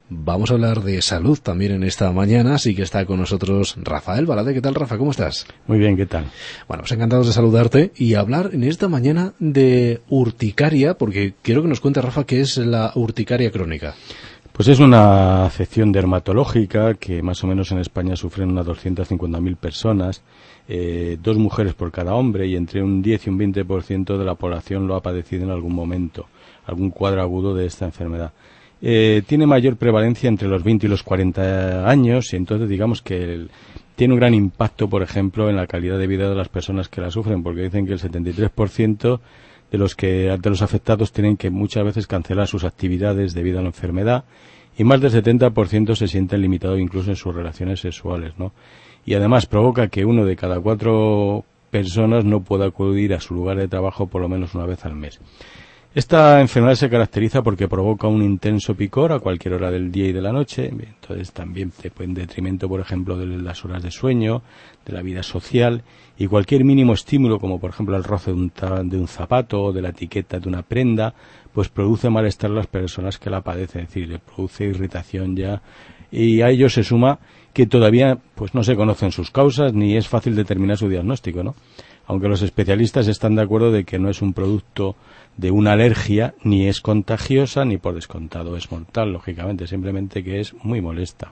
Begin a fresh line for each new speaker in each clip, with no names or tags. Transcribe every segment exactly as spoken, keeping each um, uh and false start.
Vamos a hablar de salud también en esta mañana, así que está con nosotros Rafael Balade. ¿Qué tal, Rafa? ¿Cómo estás?
Muy bien, ¿qué tal?
Bueno, pues encantados de saludarte y hablar en esta mañana de urticaria, porque quiero que nos cuente, Rafa, qué es la urticaria crónica.
Pues es una afección dermatológica que más o menos en España sufren unas doscientas cincuenta mil personas, eh, dos mujeres por cada hombre, y entre un diez y un veinte por ciento de la población lo ha padecido en algún momento, algún cuadro agudo de esta enfermedad. Eh, tiene mayor prevalencia entre los veinte y los cuarenta años, y entonces digamos que el, tiene un gran impacto, por ejemplo, en la calidad de vida de las personas que la sufren, porque dicen que el setenta y tres por ciento de los que de los afectados tienen que muchas veces cancelar sus actividades debido a la enfermedad, y más del setenta por ciento se sienten limitados incluso en sus relaciones sexuales, ¿no? Y además provoca que uno de cada cuatro personas no pueda acudir a su lugar de trabajo por lo menos una vez al mes. Esta enfermedad se caracteriza porque provoca un intenso picor a cualquier hora del día y de la noche. Entonces también se puede en detrimento, por ejemplo, de las horas de sueño, de la vida social, y cualquier mínimo estímulo, como por ejemplo el roce de un, de un zapato o de la etiqueta de una prenda, pues produce malestar a las personas que la padecen, es decir, le produce irritación ya, y a ello se suma que todavía pues no se conocen sus causas ni es fácil determinar su diagnóstico, ¿no? Aunque los especialistas están de acuerdo de que no es un producto de una alergia, ni es contagiosa, ni por descontado es mortal, lógicamente, simplemente que es muy molesta.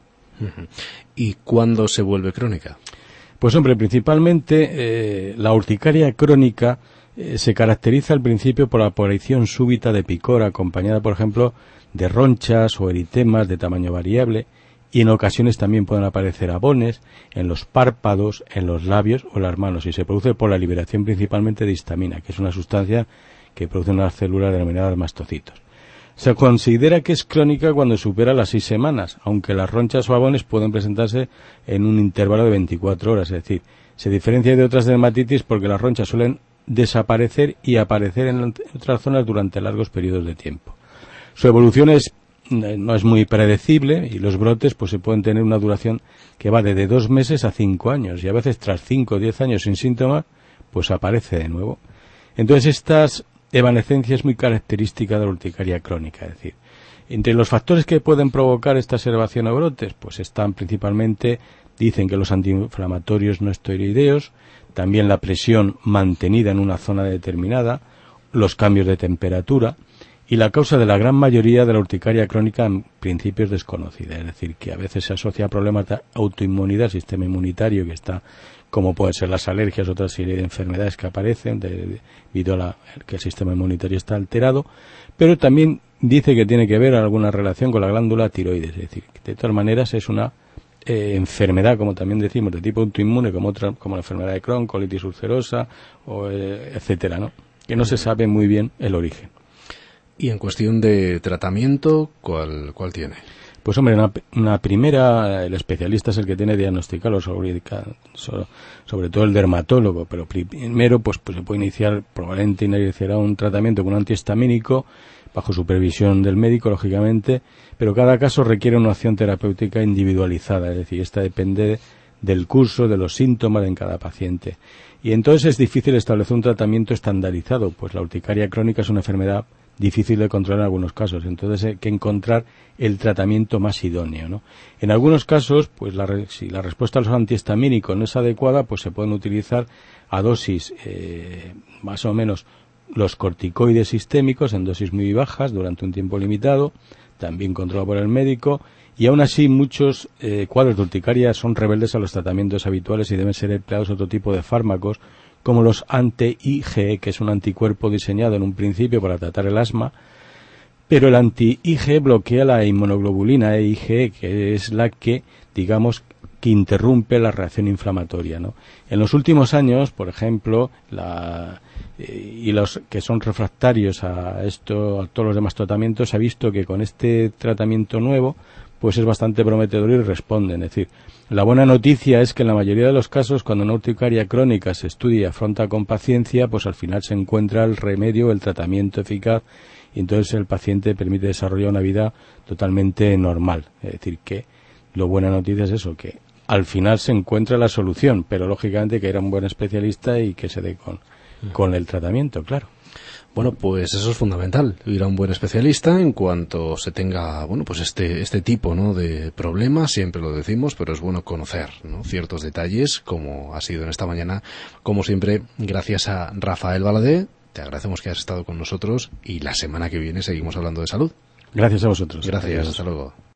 ¿Y cuándo se vuelve crónica?
Pues hombre, principalmente eh, la urticaria crónica eh, se caracteriza al principio por la aparición súbita de picor, acompañada, por ejemplo, de ronchas o eritemas de tamaño variable, y en ocasiones también pueden aparecer abones en los párpados, en los labios o en las manos, y se produce por la liberación principalmente de histamina, que es una sustancia que producen unas células denominadas mastocitos. Se considera que es crónica cuando supera las seis semanas, aunque las ronchas o abones pueden presentarse en un intervalo de veinticuatro horas, es decir, se diferencia de otras dermatitis porque las ronchas suelen desaparecer y aparecer en otras zonas durante largos periodos de tiempo. Su evolución es, no es muy predecible, y los brotes pues se pueden tener una duración que va de dos meses a cinco años, y a veces tras cinco o diez años sin síntomas, pues aparece de nuevo. Entonces estas evanescencia es muy característica de la urticaria crónica, es decir, entre los factores que pueden provocar esta exacerbación o brotes, pues están principalmente, dicen que los antiinflamatorios no esteroideos, también la presión mantenida en una zona determinada, los cambios de temperatura, y la causa de la gran mayoría de la urticaria crónica en principio es desconocida, es decir, que a veces se asocia a problemas de autoinmunidad, sistema inmunitario que está, como pueden ser las alergias, otra serie de enfermedades que aparecen de, debido a la, que el sistema inmunitario está alterado, pero también dice que tiene que ver alguna relación con la glándula tiroides, es decir, que de todas maneras es una eh, enfermedad, como también decimos, de tipo autoinmune, como otra, como la enfermedad de Crohn, colitis ulcerosa, o, eh, etcétera, ¿no? Que no se sabe muy bien el origen.
Y en cuestión de tratamiento, ¿cuál, cuál tiene?
Pues hombre, una, una primera, el especialista es el que tiene que diagnosticarlo, sobre, sobre todo el dermatólogo, pero primero pues, pues se puede iniciar, probablemente iniciará un tratamiento con un antihistamínico, bajo supervisión del médico, lógicamente, pero cada caso requiere una acción terapéutica individualizada, es decir, esta depende del curso, de los síntomas en cada paciente. Y entonces es difícil establecer un tratamiento estandarizado, pues la urticaria crónica es una enfermedad difícil de controlar en algunos casos, entonces hay que encontrar el tratamiento más idóneo, ¿no? En algunos casos, pues la, si la respuesta a los antihistamínicos no es adecuada, pues se pueden utilizar a dosis eh, más o menos los corticoides sistémicos en dosis muy bajas durante un tiempo limitado, también controlado por el médico, y aún así muchos eh, cuadros de urticaria son rebeldes a los tratamientos habituales y deben ser empleados otro tipo de fármacos, como los anti-I G E, que es un anticuerpo diseñado en un principio para tratar el asma, pero el anti-I G E bloquea la inmunoglobulina I G E, que es la que, digamos, que interrumpe la reacción inflamatoria, ¿no? En los últimos años, por ejemplo, la, eh, y los que son refractarios a esto, a todos los demás tratamientos, se ha visto que con este tratamiento nuevo, pues es bastante prometedor y responden. Es decir, la buena noticia es que en la mayoría de los casos, cuando una urticaria crónica se estudia y afronta con paciencia, pues al final se encuentra el remedio, el tratamiento eficaz, y entonces el paciente permite desarrollar una vida totalmente normal. Es decir, que lo buena noticia es eso, que al final se encuentra la solución, pero lógicamente que era un buen especialista y que se dé con, con el tratamiento, claro.
Bueno, pues eso es fundamental, ir a un buen especialista en cuanto se tenga, bueno, pues este este tipo, ¿no?, de problemas, siempre lo decimos, pero es bueno conocer, ¿no?, ciertos detalles, como ha sido en esta mañana. Como siempre, gracias a Rafael Valadé, te agradecemos que hayas estado con nosotros y la semana que viene seguimos hablando de salud.
Gracias a vosotros.
Gracias, hasta luego.